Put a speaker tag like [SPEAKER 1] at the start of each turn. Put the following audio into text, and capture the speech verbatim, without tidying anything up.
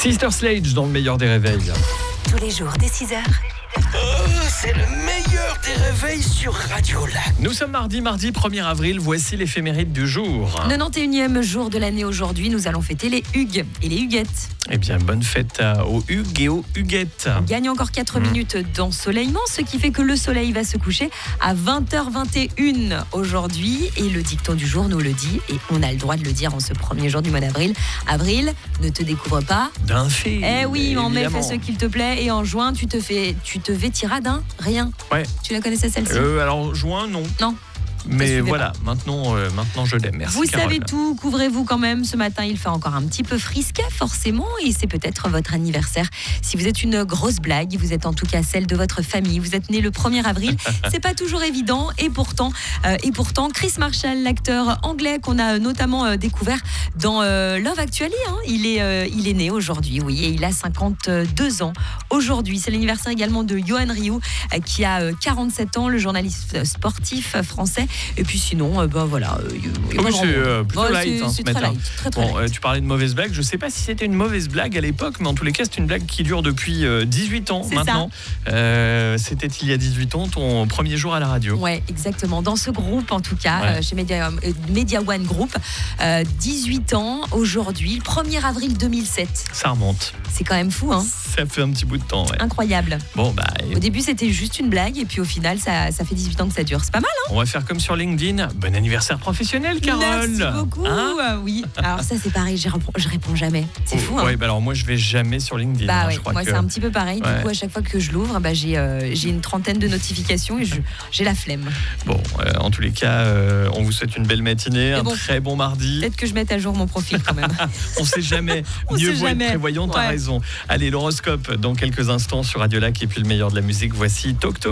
[SPEAKER 1] Sister Sledge dans le meilleur des réveils.
[SPEAKER 2] Tous les jours dès six heures.
[SPEAKER 3] Oh, c'est le meilleur des réveils sur Radio Lac.
[SPEAKER 1] Nous sommes mardi, mardi premier avril, voici l'éphéméride du jour.
[SPEAKER 2] quatre-vingt-onze e jour de l'année aujourd'hui, nous allons fêter les Hugues et les Huguettes.
[SPEAKER 1] Eh bien, bonne fête à- aux Hugues et aux Huguettes.
[SPEAKER 2] On gagne encore quatre
[SPEAKER 1] Mmh.
[SPEAKER 2] minutes d'ensoleillement, ce qui fait que le soleil va se coucher à vingt heures vingt et une aujourd'hui. Et le dicton du jour nous le dit, et on a le droit de le dire en ce premier jour du mois d'avril. Avril, ne te découvre pas.
[SPEAKER 1] D'un fait.
[SPEAKER 2] Eh oui, en mai,
[SPEAKER 1] évidemment.
[SPEAKER 2] fais ce qu'il te plaît. Et en juin, tu te fais, tu te vêtiras d'un rien.
[SPEAKER 1] Ouais.
[SPEAKER 2] Tu la connaissais celle-ci?
[SPEAKER 1] Euh, alors, juin, non.
[SPEAKER 2] Non.
[SPEAKER 1] Mais
[SPEAKER 2] suivez
[SPEAKER 1] voilà, maintenant, euh, maintenant je l'aime. Merci
[SPEAKER 2] Vous
[SPEAKER 1] Carole.
[SPEAKER 2] savez tout, couvrez-vous quand même. Ce matin, il fait encore un petit peu frisquet, forcément, et c'est peut-être votre anniversaire. Si vous êtes une grosse blague, vous êtes en tout cas celle de votre famille, vous êtes né le premier avril, c'est pas toujours évident, et pourtant, euh, et pourtant, Chris Marshall, l'acteur anglais qu'on a notamment euh, découvert dans euh, Love Actually, hein, il, est, euh, il est né aujourd'hui, oui, et il a cinquante-deux ans aujourd'hui. C'est l'anniversaire également de Yohan Ryu, euh, qui a euh, quarante-sept ans, le journaliste sportif français. Et puis sinon, euh, ben voilà. Euh, y- y a
[SPEAKER 1] Oui,
[SPEAKER 2] pas grand
[SPEAKER 1] c'est
[SPEAKER 2] monde.
[SPEAKER 1] euh, plutôt
[SPEAKER 2] Ouais,
[SPEAKER 1] light
[SPEAKER 2] c'est-
[SPEAKER 1] hein,
[SPEAKER 2] c'est
[SPEAKER 1] ce
[SPEAKER 2] très
[SPEAKER 1] matin.
[SPEAKER 2] light, très, très
[SPEAKER 1] Bon,
[SPEAKER 2] light.
[SPEAKER 1] euh, tu parlais de mauvaise blague. Je ne sais pas si c'était une mauvaise blague à l'époque, mais en tous les cas, c'est une blague qui dure depuis euh, dix-huit ans
[SPEAKER 2] C'est
[SPEAKER 1] maintenant. Euh, c'était il y a dix-huit ans, ton premier jour à la radio.
[SPEAKER 2] Ouais, exactement. Dans ce groupe, en tout cas,
[SPEAKER 1] Ouais.
[SPEAKER 2] euh, chez Media, euh, Media One Group, euh, dix-huit ans aujourd'hui, le premier avril deux mille sept.
[SPEAKER 1] Ça remonte.
[SPEAKER 2] C'est quand même fou, hein.
[SPEAKER 1] Ça fait un petit bout de temps. Ouais.
[SPEAKER 2] Incroyable.
[SPEAKER 1] Bon, bah,
[SPEAKER 2] Au début, c'était juste une blague, et puis au final, ça, ça fait dix-huit ans que ça dure. C'est pas mal, hein.
[SPEAKER 1] on va faire comme sur LinkedIn. Bon anniversaire professionnel, Carole.
[SPEAKER 2] Merci beaucoup.
[SPEAKER 1] Hein
[SPEAKER 2] Euh, oui. Alors ça, c'est pareil, je réponds, je réponds jamais. C'est fou, hein.
[SPEAKER 1] Ouais, bah alors moi, je vais jamais sur LinkedIn.
[SPEAKER 2] Bah
[SPEAKER 1] hein,
[SPEAKER 2] ouais,
[SPEAKER 1] je crois
[SPEAKER 2] moi
[SPEAKER 1] que...
[SPEAKER 2] c'est un petit peu pareil.
[SPEAKER 1] Ouais.
[SPEAKER 2] Du coup, à chaque fois que je l'ouvre, bah, j'ai euh, j'ai une trentaine de notifications et je- j'ai la flemme.
[SPEAKER 1] Bon, euh, en tous les cas, euh, on vous souhaite une belle matinée,
[SPEAKER 2] Mais
[SPEAKER 1] un
[SPEAKER 2] bon,
[SPEAKER 1] très bon mardi.
[SPEAKER 2] Peut-être que je mette à jour mon profil quand même.
[SPEAKER 1] On sait jamais.
[SPEAKER 2] On
[SPEAKER 1] Mieux
[SPEAKER 2] sait
[SPEAKER 1] vaut
[SPEAKER 2] jamais.
[SPEAKER 1] être prévoyant, t'as
[SPEAKER 2] Ouais.
[SPEAKER 1] raison. Allez, l'horoscope dans quelques instants sur Radio Lac et puis le meilleur de la musique. Voici Toc Toc.